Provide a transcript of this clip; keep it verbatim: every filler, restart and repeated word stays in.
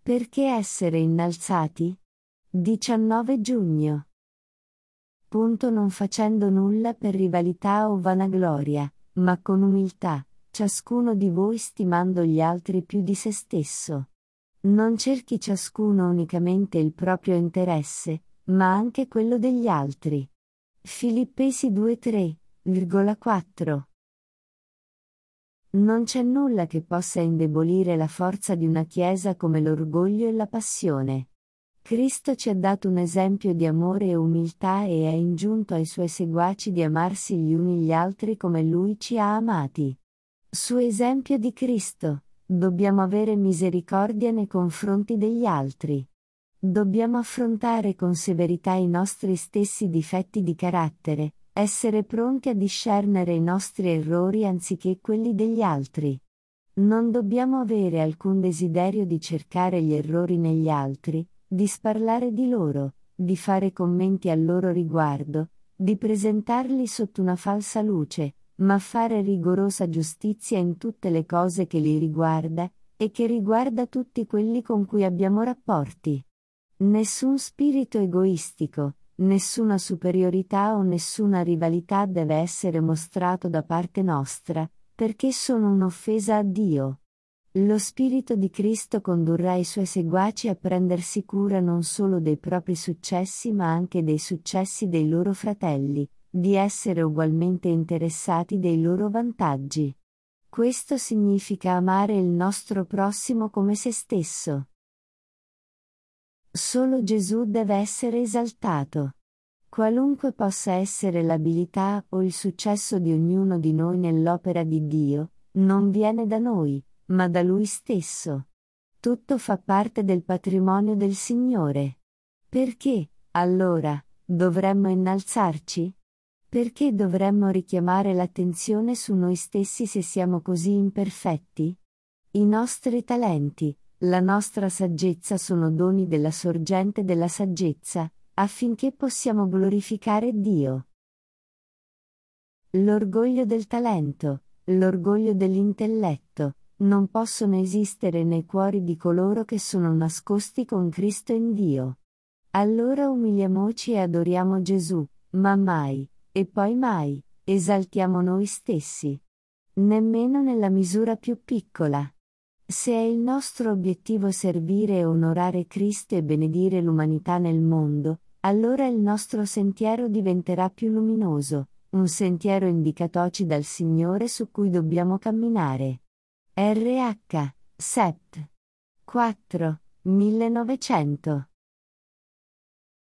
Perché essere innalzati? diciannove giugno. Punto non facendo nulla per rivalità o vanagloria, ma con umiltà, ciascuno di voi stimando gli altri più di se stesso. Non cerchi ciascuno unicamente il proprio interesse, ma anche quello degli altri. Filippesi due tre, quattro. Non c'è nulla che possa indebolire la forza di una Chiesa come l'orgoglio e la passione. Cristo ci ha dato un esempio di amore e umiltà e ha ingiunto ai suoi seguaci di amarsi gli uni gli altri come Lui ci ha amati. Su esempio di Cristo, dobbiamo avere misericordia nei confronti degli altri. Dobbiamo affrontare con severità i nostri stessi difetti di carattere, essere pronti a discernere i nostri errori anziché quelli degli altri. Non dobbiamo avere alcun desiderio di cercare gli errori negli altri, di sparlare di loro, di fare commenti al loro riguardo, di presentarli sotto una falsa luce, ma fare rigorosa giustizia in tutte le cose che li riguarda, e che riguarda tutti quelli con cui abbiamo rapporti. Nessun spirito egoistico, nessuna superiorità o nessuna rivalità deve essere mostrato da parte nostra, perché sono un'offesa a Dio. Lo Spirito di Cristo condurrà i suoi seguaci a prendersi cura non solo dei propri successi ma anche dei successi dei loro fratelli, di essere ugualmente interessati dei loro vantaggi. Questo significa amare il nostro prossimo come se stesso. Solo Gesù deve essere esaltato. Qualunque possa essere l'abilità o il successo di ognuno di noi nell'opera di Dio, non viene da noi, ma da Lui stesso. Tutto fa parte del patrimonio del Signore. Perché, allora, dovremmo innalzarci? Perché dovremmo richiamare l'attenzione su noi stessi se siamo così imperfetti? I nostri talenti, la nostra saggezza sono doni della sorgente della saggezza, affinché possiamo glorificare Dio. L'orgoglio del talento, l'orgoglio dell'intelletto, non possono esistere nei cuori di coloro che sono nascosti con Cristo in Dio. Allora umiliamoci e adoriamo Gesù, ma mai, e poi mai, esaltiamo noi stessi. Nemmeno nella misura più piccola. Se è il nostro obiettivo servire e onorare Cristo e benedire l'umanità nel mondo, allora il nostro sentiero diventerà più luminoso, un sentiero indicatoci dal Signore su cui dobbiamo camminare. R H. Sept. quattro. millenovecento